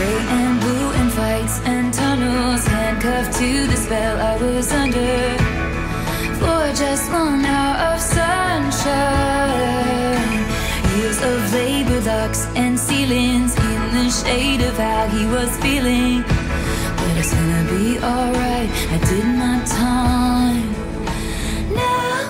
Gray and blue and fights and tunnels, handcuffed to the spell I was under. For just 1 hour of sunshine, years of labor, locks and ceilings, in the shade of how he was feeling. But it's gonna be alright, I did my time. Now